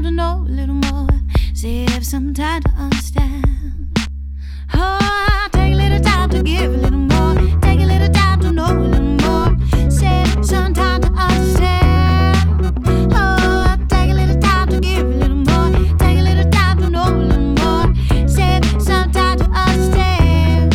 to know a little more. Save some time to understand. Oh, take a little time to give a little more. Take a little time to know a little more. Save some time to understand. Oh, take a little time to give a little more. Take a little time to know a little more. Save some time to understand.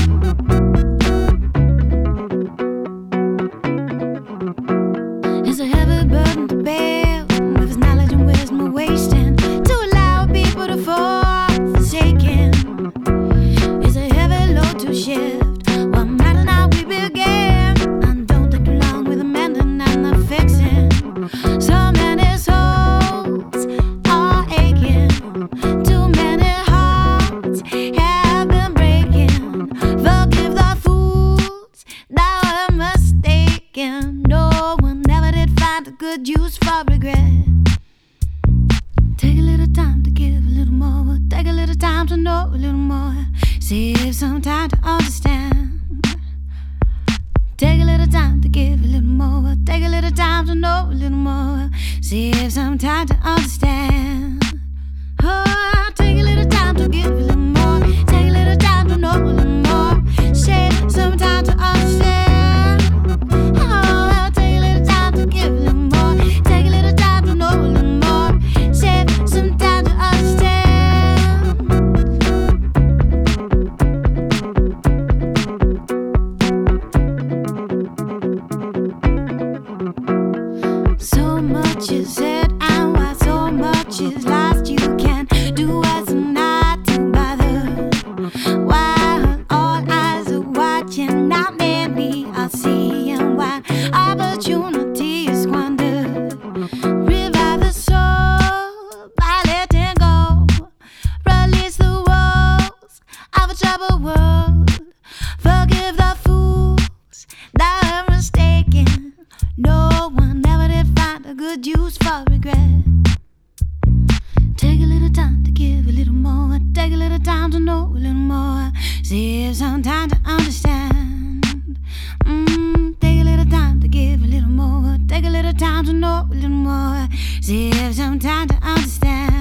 It's a heavy burden to bear with his knowledge and wisdom we're wasting to allow people to fall forsaken. It's a heavy load to shift. What matters now we begin. And don't take too long with amending and the fixing. So many souls are aching. Too many hearts have been breaking. Forgive the fools that were mistaken. No one ever did find a good use for regret. Take a little time to give a little more. Take a little time to know a little more. Save some time to understand. Take a little time to give a little more. Take a little time to know a little more. Save some time to understand. Oh, take a little time to give a little more. Take a little time to know a little more. Save some time to understand. Oh, take a little time to give a little more. Take a little time to know a little more. Save some time to understand. So much is said and why so much is lost. You can do as not to bother. While all eyes are watching, not many are seeing why opportunity is squandered. Revive the soul by letting go. Release the woes of a troubled world. Forgive the fools that are mistaken. No one ever did find a good use for regret. Take a little time to give a little more. Take a little time to know a little more. Save some time to understand. Take a little time to give a little more. Take a little time to know a little more. Save some time to understand.